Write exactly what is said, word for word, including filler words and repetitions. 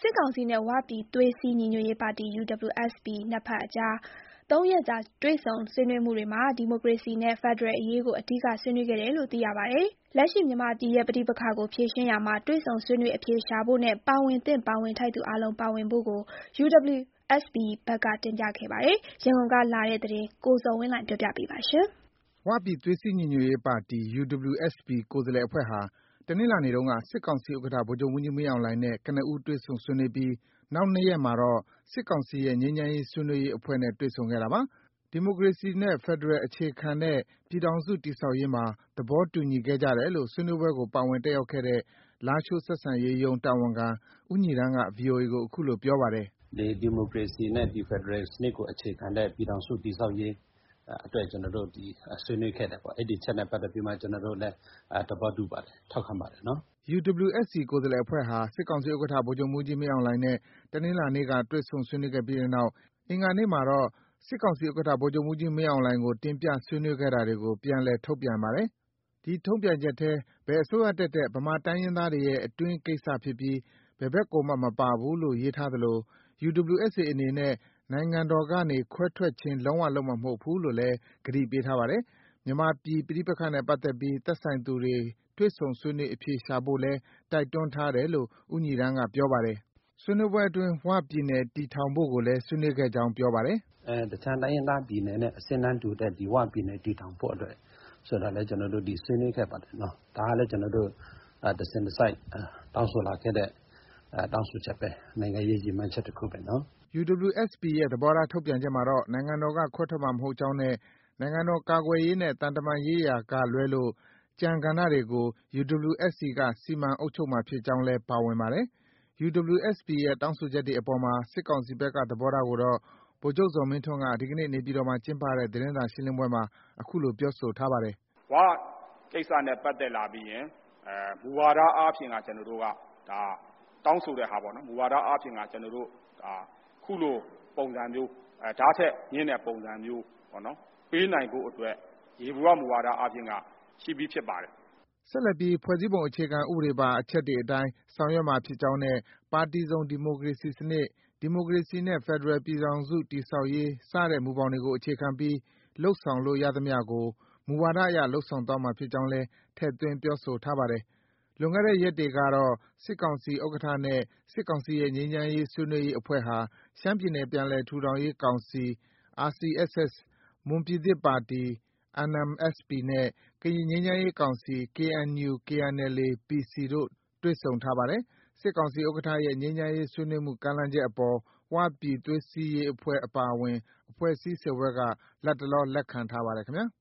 စစ်ကောင်စီနဲ့ ဝပြည်သွေးစည်းညီညွတ်ရေးပါတီ ယူ ဒဘ်လိူ အက်စ် ပီ နှစ်ဘက်အကြားသုံးရက်ကြာတွေ့ဆုံဆွေးနွေးမှုတွေမှာ ဒီမိုကရေစီနဲ့ ဖက်ဒရယ်အရေးကို အဓိကဆွေးနွေးခဲ့တယ်လို့ သိရပါတယ်။ လက်ရှိမြန်မာပြည်ရဲ့ ပဋိပက္ခကိုဖြေရှင်းရာမှာ တွေ့ဆုံဆွေးနွေးအဖြေရှာဖို့နဲ့ ပါဝင်သင့်ပါဝင်ထိုက်သူအားလုံးပါဝင်ဖို့ကို ယူ ဒဘ်လိူ အက်စ် ပီ ဘက်ကတင်ပြခဲ့ပါတယ်။ ရန်ကုန်ကလာတဲ့သတင်း ကိုဇော်ဝင်းလှိုင်က တင်ပြပေးထားပါတယ်။ ဝပြည်သွေးစည်းညီညွတ်ရေးပါတီ ယူ ဒဘ်လိူ အက်စ် ပီ ကိုယ်စားလှယ်အဖွဲ့ဟာ တနင်္လာနေ့တုန်းက စစ်ကောင်စီဥက္ကဋ္ဌ ဗိုလ်ချုပ်မှူးကြီးမင်းအောင်လှိုင်နဲ့ ကနဦးတွေ့ဆုံဆွေးနွေးပြီး နောက်နှစ်ရက်မှာတော့ စစ်ကောင်စီရဲ့ ငြိမ်းချမ်းရေးဆွေးနွေးရေးအဖွဲ့နဲ့ တွေ့ဆုံခဲ့တာပါ။ ဒီမိုကရေစီနဲ့ ဖက်ဒရယ်အခြေခံတဲ့ ပြည်ထောင်စုတည်ဆောက်ရေးမှာ သဘောတူညီခဲ့ကြတယ်လို့ ဆွေးနွေးပွဲကို ပါဝင်တက်ရောက်ခဲ့တဲ့ လားရှိုးဆက်ဆံရေးရုံးတာဝန်ခံ ဦးညီရမ်းက ဗွီအိုအေကို အခုလို ပြောပါတယ်။ “ဒီမိုကရေစီနဲ့ ဖက်ဒရယ်စနစ်ကိုအခြေခံတဲ့ ပြည်ထောင်စုတည်ဆောက်ရေးအတွက် ကျနော်တို့ ဆွေးနွေးခဲ့တယ်ပေါ့။ အဲဒီအချက်နဲ့ပတ်သက်ပြီးမှ ကျနော်တို့လည်း သဘောတူပါတယ်။ ထောက်ခံပါတယ်နော်။ ” ယူ ဒဘ်လိူ အက်စ် ပီ ကိုယ်စားလှယ်အဖွဲ့ဟာ စစ်ကောင်စီဥက္ကဋ္ဌ ဗိုလ်ချုပ်မှူးကြီးမင်းအောင်လှိုင်နဲ့ တနင်္လာနေ့က တွေ့ဆုံဆွေးနွေးခဲ့ပြီးနောက် အင်္ဂါနေ့မှာတော့ စစ်ကောင်စီဥက္ကဋ္ဌ ဗိုလ်ချုပ်မှူးကြီးမင်းအောင်လှိုင်ကို တင်ပြဆွေးနွေးခဲ့တာတွေကို ပြန်လည်ထုတ်ပြန်ပါတယ်။ ဒီထုတ်ပြန်ချက်ထဲ ဘယ်အစိုးရတက်တက် ဗမာတိုင်းရင်းသားတွေရဲ့ အတွင်းကိစ္စဖြစ်ပြီး ဘယ်ဘက်ကိုမှ မပါဘူးလို့ ရေးထားသလို ယူ ဒဘ်လိူ အက်စ် အေ အနေနဲ့ နိုင်ငံတော်ကနေ ခွဲထွက်ခြင်း လုံးဝလုပ်မှာမဟုတ်ဘူးလို့လည်း ကတိပေးထားပါတယ်။ မြန်မာပြည်ပဋိပက္ခနဲ့ပတ်သက်ပြီး သက်ဆိုင်သူတွေ တွေ့ဆုံဆွေးနွေးအဖြေရှာဖို့လည်း တိုက်တွန်းထားတယ်လို့ ဦးညီရမ်းက ပြောပါတယ်။ ဆွေးနွေးပွဲအတွင်း ဝပြည်နယ်တည်ထောင်ဖို့ကိုလည်း ဆွေးနွေးခဲ့ကြောင်း ပြောပါတယ်။ “တခြားတိုင်းရင်းသားပြည်နယ်နဲ့ အဆင့်အတန်းတူတဲ့ ဝပြည်နယ်တည်ထောင်ဖို့အတွက်ဆိုတာလည်း ကျနော်တို့ ဆွေးနွေးခဲ့ပါတယ်နော်။ ဒါကလည်း ကျနော်တို့ တစဉ်တစိုက်တောင်းဆိုလာခဲ့တဲ့ တောင်းဆိုချက်ပဲ။ နိုင်ငံရေးရည်မှန်းချက်တခုပဲနော်။ ” ယူ ဒဘ်လိူ အက်စ် ပီ ရဲ့ သဘောထားထုတ်ပြန်ချက်မှာတော့ နိုင်ငံတော်က ခွဲထွက်မှာမဟုတ်ကြောင်းနဲ့ နိုင်ငံတော်ကာကွယ်ရေးနဲ့ သံတမန်ရေးရာကလွဲလို့ ကျန်ကဏ္ဍတွေကို ယူ ဒဘ်လိူ အက်စ် စီ က စီမံအုပ်ချုပ်မှာဖြစ်ကြောင်းလည်း ပါဝင်ပါတယ်။ ယူ ဒဘ်လိူ အက်စ် ပီ ရဲ့ တောင်းဆိုချက်တွေအပေါ်မှာ စစ်ကောင်စီဘက်က သဘောထားကိုတော့ ဗိုလ်ချုပ်ဇော်မင်းထွန်းက ဒီကနေ့ နေပြည်တော်မှာကျင်းပတဲ့ သတင်းစာရှင်းလင်းပွဲမှာ အခုလို ပြောဆိုထားပါတယ်။ “ဝကိစ္စနဲ့ပတ်သက်လာပြီးရင် မူဝါဒအားဖြင့် ကျနော်တို့က တောင်းဆိုတဲ့ဟာပေါ့နော်။ မူဝါဒအားဖြင့် ကျနော်တို့ အခုလိုပုံစံမျိုး ဒါ့ထက်မြင့်တဲ့ပုံစံမျိုးပေါ့နော်။ ပေးနိုင်ဖို့အတွက် ယေဘုယျမူဝါဒအားဖြင့်က ရှိပြီးဖြစ်ပါတယ်။ ” ဆက်လက်ပြီး ဖွဲ့စည်းပုံအခြေခံဥပဒေပါ အချက်တွေအတိုင်း ဆောင်ရွက်မှာဖြစ်ကြောင်းနဲ့ ပါတီစုံဒီမိုကရေစီစနစ်၊ ဒီမိုကရေစီနဲ့ ဖက်ဒရယ်ပြည်ထောင်စုတည်ဆောက်ရေး စတဲ့မူဘောင်တွေကို အခြေခံပြီး လုပ်ဆောင်လို့ရသမျှကို မူဝါဒအရ လုပ်ဆောင်သွားမှာဖြစ်ကြောင်းလည်း ထည့်သွင်းပြောဆိုထားပါတယ်။ လွန်ခဲ့တဲ့ရက်တွေကတော့ စစ်ကောင်စီဥက္ကဋ္ဌနဲ့ စစ်ကောင်စီရဲ့ ငြိမ်းချမ်းရေးဆွေးနွေးရေးအဖွဲ့ဟာ ရှမ်းပြည်နယ်ပြန်လည်ထူထောင်ရေးကောင်စီ အာစီ အက်စ် အက်စ်၊ မွန်ပြည်သစ်ပါတီ အန် အမ် အက်စ် ပီ နဲ့ ကရင်ငြိမ်းချမ်းရေးကောင်စီ ကေအန်ယူ ကေအန်အယ်လ်အေ ပီ စီ တို့ တွေ့ဆုံထားပါတယ်။ စစ်ကောင်စီဥက္ကဋ္ဌရဲ့ ငြိမ်းချမ်းရေးဆွေးနွေးမှုကမ်းလှမ်းချက်အပေါ် ဝပြည်သွေးစည်းရေးအဖွဲ့အပါအဝင် အဖွဲ့အစည်း ၁၀ ဖွဲ့က လတ်တလော လက်ခံထားပါတယ်ခင်ဗျာ။